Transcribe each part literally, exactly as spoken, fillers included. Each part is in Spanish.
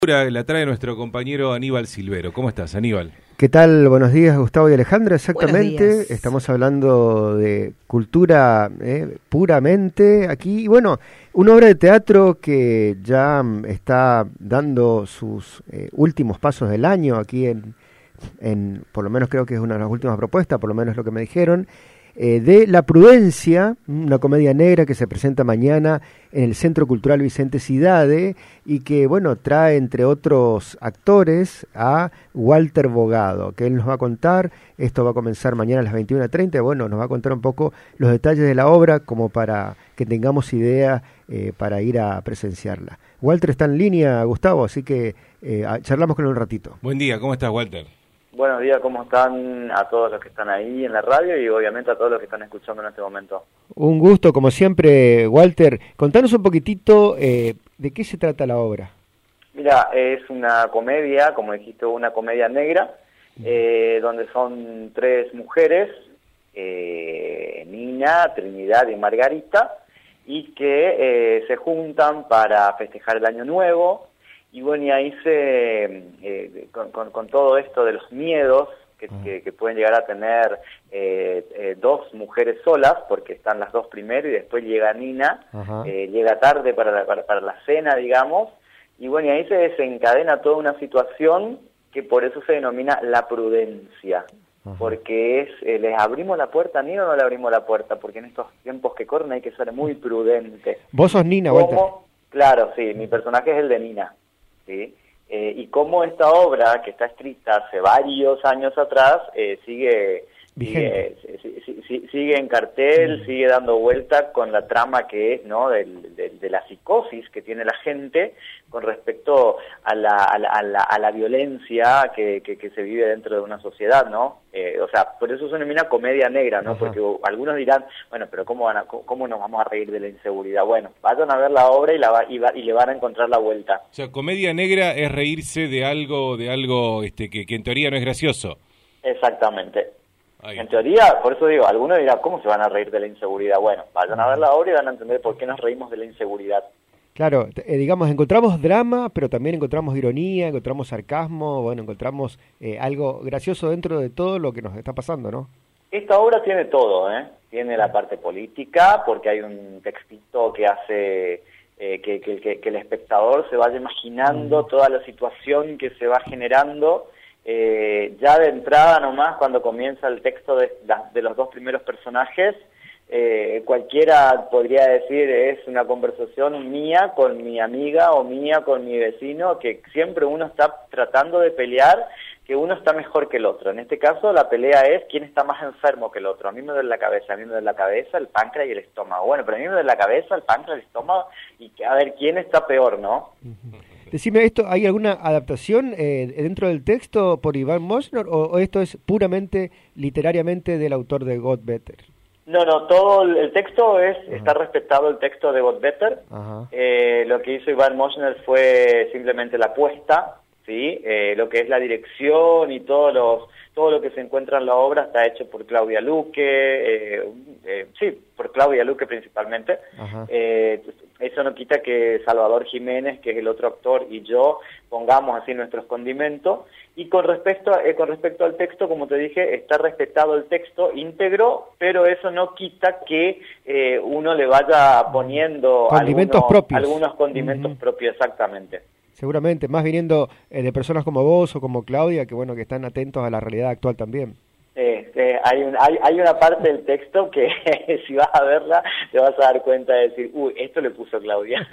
La trae nuestro compañero Aníbal Silvero. ¿Cómo estás, Aníbal? ¿Qué tal? Buenos días, Gustavo y Alejandra. Exactamente, estamos hablando de cultura eh, puramente aquí. Y bueno, una obra de teatro que ya está dando sus eh, últimos pasos del año aquí en, en, por lo menos creo que es una de las últimas propuestas, por lo menos lo que me dijeron, eh, de La Prudencia, una comedia negra que se presenta mañana en el Centro Cultural Vicente Cidade y que, bueno, trae entre otros actores a Walter Bogado, que él nos va a contar. Esto va a comenzar mañana a las veintiuna treinta, bueno, nos va a contar un poco los detalles de la obra como para que tengamos idea eh, para ir a presenciarla. Walter está en línea, Gustavo, así que eh, charlamos con él un ratito. Buen día, ¿cómo estás, Walter? Buenos días, ¿cómo están a todos los que están ahí en la radio y obviamente a todos los que están escuchando en este momento? Un gusto, como siempre, Walter. Contanos un poquitito eh, de qué se trata la obra. Mira, es una comedia, como dijiste, una comedia negra, eh, donde son tres mujeres, eh, Nina, Trinidad y Margarita, y que eh, se juntan para festejar el Año Nuevo. Y bueno, y ahí se, eh, con, con, con todo esto de los miedos que, que, que pueden llegar a tener eh, eh, dos mujeres solas, porque están las dos primero y después llega Nina, eh, llega tarde para la, para, para la cena, digamos, y bueno, y ahí se desencadena toda una situación que por eso se denomina La Prudencia. Ajá. Porque es, eh, ¿les abrimos la puerta a Nina o no le abrimos la puerta? Porque en estos tiempos que corren hay que ser muy prudente. ¿Vos sos Nina, Walter? Claro, sí, mi personaje es el de Nina. ¿Sí? Eh, y cómo esta obra, que está escrita hace varios años atrás, eh, sigue, sigue, sigue, sigue en cartel, mm. sigue dando vuelta con la trama que es, ¿no?, del, de, de la psicosis que tiene la gente con respecto a la, a la, a la, a la violencia que, que, que se vive dentro de una sociedad, ¿no? Eh, o sea, por eso se denomina comedia negra, ¿no? Ajá. Porque algunos dirán, bueno, pero ¿cómo, van a, ¿cómo nos vamos a reír de la inseguridad? Bueno, vayan a ver la obra y, la va, y, va, y le van a encontrar la vuelta. O sea, comedia negra es reírse de algo de algo este que, que en teoría no es gracioso. Exactamente. Ahí. En teoría, por eso digo, algunos dirán, ¿cómo se van a reír de la inseguridad? Bueno, vayan a ver la obra y van a entender por qué nos reímos de la inseguridad. Claro, eh, digamos, encontramos drama, pero también encontramos ironía, encontramos sarcasmo, bueno, encontramos eh, algo gracioso dentro de todo lo que nos está pasando, ¿no? Esta obra tiene todo, ¿eh? Tiene la parte política, porque hay un textito que hace eh, que, que, que, que el espectador se vaya imaginando toda la situación que se va generando. Eh, ya de entrada nomás, cuando comienza el texto de, de los dos primeros personajes, Eh, cualquiera podría decir es una conversación mía con mi amiga o mía con mi vecino, que siempre uno está tratando de pelear que uno está mejor que el otro. En este caso la pelea es quién está más enfermo que el otro. A mí me duele la cabeza, a mí me duele la cabeza, el páncreas y el estómago. Bueno, pero a mí me duele la cabeza, el páncreas, el estómago, y a ver quién está peor, ¿no? Uh-huh. Decime, ¿esto hay alguna adaptación eh, dentro del texto por Iván Moschner o, o esto es puramente literariamente del autor de God Better? No, no, todo el texto es, uh-huh. está respetado el texto de God Better. Uh-huh. Eh, lo que hizo Iván Moschner fue simplemente la apuesta, ¿sí? Eh, lo que es la dirección y todos los, todo lo que se encuentra en la obra está hecho por Claudia Luque, eh, eh, sí, por Claudia Luque principalmente. Uh-huh. Eh, eso no quita que Salvador Jiménez, que es el otro actor, y yo pongamos así nuestros condimentos. Y con respecto, a, eh, con respecto al texto, como te dije, está respetado el texto íntegro, pero eso no quita que eh, uno le vaya poniendo condimentos algunos, propios. algunos condimentos uh-huh. propios, exactamente. Seguramente, más viniendo eh, de personas como vos o como Claudia, que bueno, que están atentos a la realidad actual también. Eh, eh, hay, un, hay, hay una parte del texto que si vas a verla te vas a dar cuenta de decir, uy, esto le puso Claudia.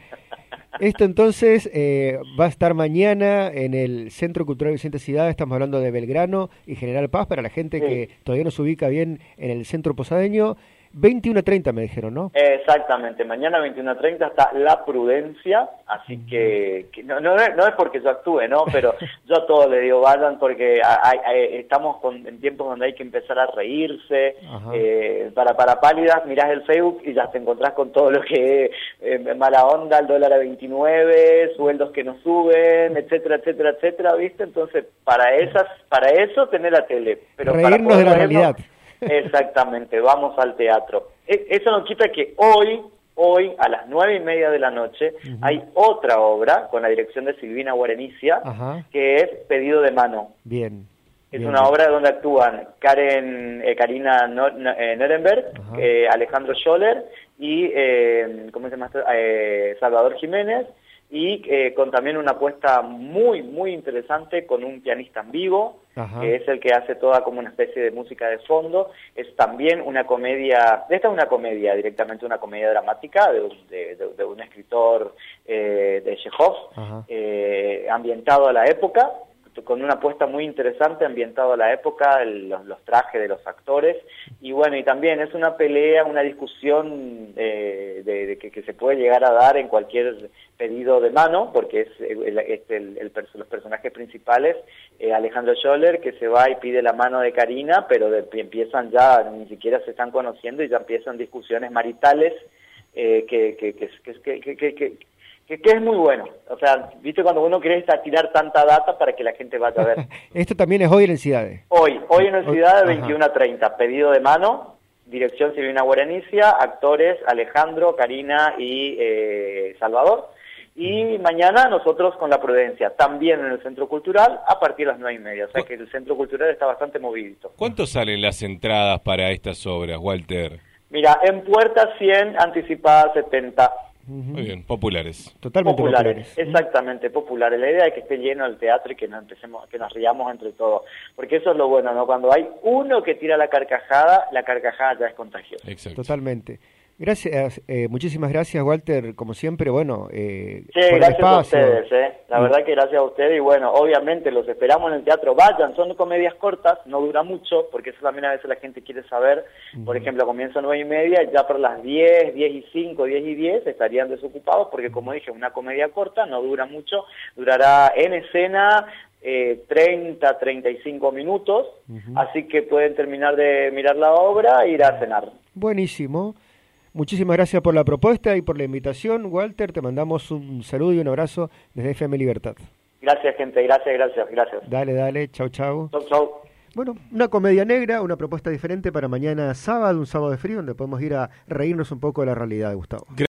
Esto entonces eh, va a estar mañana en el Centro Cultural Vicente Cidade, estamos hablando de Belgrano y General Paz, para la gente sí. que todavía no se ubica bien en el centro posadeño. veintiuna treinta me dijeron, ¿no? Exactamente, mañana veintiuna treinta está La Prudencia, así uh-huh. que, que no, no, no es porque yo actúe, ¿no? Pero yo a todos les digo, vayan porque hay, hay, estamos con, en tiempos donde hay que empezar a reírse, uh-huh. eh, para, para pálidas mirás el Facebook y ya te encontrás con todo lo que es eh, mala onda, el dólar a veintinueve, sueldos que no suben, etcétera, etcétera, etcétera, ¿viste? Entonces, para esas, para eso tener la tele. Pero reírnos para de la realidad. Exactamente, vamos al teatro. Eso no quita que hoy, hoy a las nueve y media de la noche uh-huh. hay otra obra con la dirección de Silvina Guarenicia, uh-huh. que es Pedido de Mano. Bien. Es bien, una bien. obra donde actúan Karen, eh, Karina no, no, eh, Nuremberg, uh-huh. eh, Alejandro Scholler y eh, ¿cómo se llama? Eh, Salvador Jiménez, y eh, con también una apuesta muy, muy interesante con un pianista en vivo, Ajá. que es el que hace toda como una especie de música de fondo. Es también una comedia, esta es una comedia, directamente una comedia dramática de, de, de, de un escritor eh, de Chekhov, eh, ambientado a la época, con una apuesta muy interesante, ambientado a la época, el, los, los trajes de los actores, y bueno, y también es una pelea, una discusión eh, de, de que, que se puede llegar a dar en cualquier pedido de mano, porque es el, el, el, el, los personajes principales, eh, Alejandro Scholler, que se va y pide la mano de Karina, pero de, empiezan ya, ni siquiera se están conociendo, y ya empiezan discusiones maritales, eh, que, que, que, que, que, que, que, que Que, que es muy bueno. O sea, viste cuando uno quiere tirar tanta data para que la gente vaya a ver. Esto también es hoy en el Ciudades. Hoy, hoy en el Ciudades, veintiuno a treinta. Pedido de mano, dirección Silvina Guarenicia, actores Alejandro, Karina y eh, Salvador. Y mañana nosotros con La Prudencia, también en el Centro Cultural, a partir de las nueve y media. O sea que el Centro Cultural está bastante movidito. ¿Cuánto salen las entradas para estas obras, Walter? Mira, en puerta cien, anticipada setenta. Muy bien, populares. Totalmente populares. populares. Exactamente, populares. La idea es que esté lleno el teatro y que nos empecemos, que nos riamos entre todos. Porque eso es lo bueno, ¿no? Cuando hay uno que tira la carcajada, la carcajada ya es contagiosa. Exacto. Totalmente. Gracias, eh, muchísimas gracias, Walter, como siempre, bueno, eh, sí, gracias a ustedes, eh. la verdad que gracias a ustedes, y bueno, obviamente los esperamos en el teatro, vayan, son comedias cortas, no dura mucho, porque eso también a veces la gente quiere saber, uh-huh. por ejemplo, comienza a nueve y media, ya por las diez, diez y cinco, diez y diez estarían desocupados, porque como dije, una comedia corta, no dura mucho, durará en escena eh, treinta, treinta y cinco minutos, uh-huh. así que pueden terminar de mirar la obra e ir a cenar. Buenísimo. Muchísimas gracias por la propuesta y por la invitación, Walter. Te mandamos un saludo y un abrazo desde F M Libertad. Gracias, gente. Gracias, gracias, gracias. Dale, dale. Chau, chau. Chau, chau. Bueno, una comedia negra, una propuesta diferente para mañana sábado, un sábado de frío, donde podemos ir a reírnos un poco de la realidad, Gustavo.